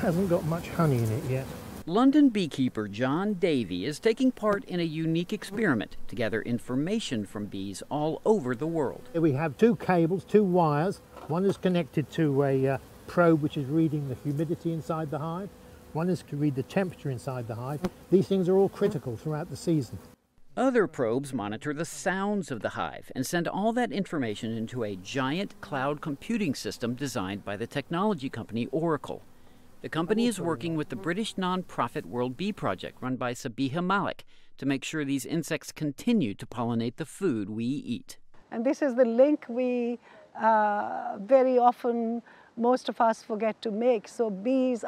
hasn't got much honey in it yet. London beekeeper John Davey is taking part in a unique experiment to gather information from bees all over the world. We have two cables, two wires. One is connected to a probe which is reading the humidity inside the hive. One is to read the temperature inside the hive. These things are all critical throughout the season. Other probes monitor the sounds of the hive and send all that information into a giant cloud computing system designed by the technology company Oracle. The company is working with the British non-profit World Bee Project run by Sabiha Malik to make sure these insects continue to pollinate the food we eat. And this is the link we very often, most of us forget to make. So bees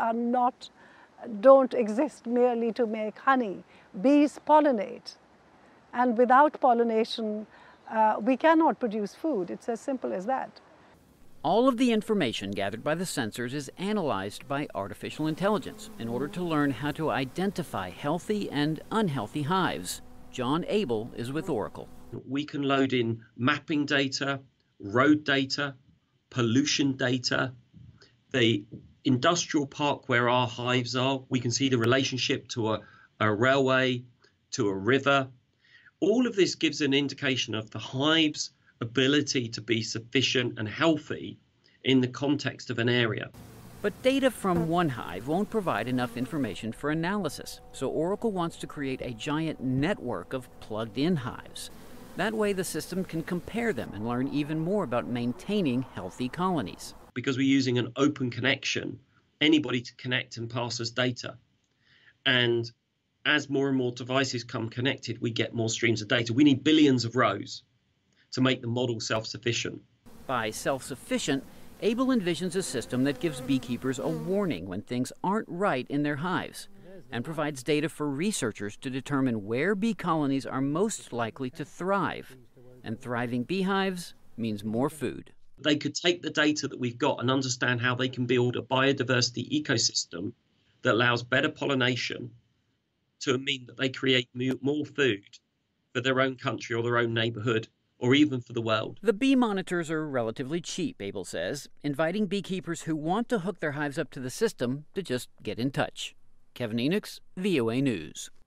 don't exist merely to make honey. Bees pollinate. And without pollination, we cannot produce food. It's as simple as that. All of the information gathered by the sensors is analyzed by artificial intelligence in order to learn how to identify healthy and unhealthy hives. John Abel is with Oracle. We can load in mapping data, road data, pollution data, the industrial park where our hives are. We can see the relationship to a railway, to a river. All of this gives an indication of the hive's ability to be sufficient and healthy in the context of an area. But data from one hive won't provide enough information for analysis, so Oracle wants to create a giant network of plugged-in hives. That way the system can compare them and learn even more about maintaining healthy colonies. Because we're using an open connection, anybody to connect and pass us data. And as more and more devices come connected, we get more streams of data. We need billions of rows to make the model self-sufficient. By self-sufficient, Abel envisions a system that gives beekeepers a warning when things aren't right in their hives and provides data for researchers to determine where bee colonies are most likely to thrive. And thriving beehives means more food. They could take the data that we've got and understand how they can build a biodiversity ecosystem that allows better pollination to mean that they create more food for their own country or their own neighborhood, or even for the world. The bee monitors are relatively cheap, Abel says, inviting beekeepers who want to hook their hives up to the system to just get in touch. Kevin Enochs, VOA News.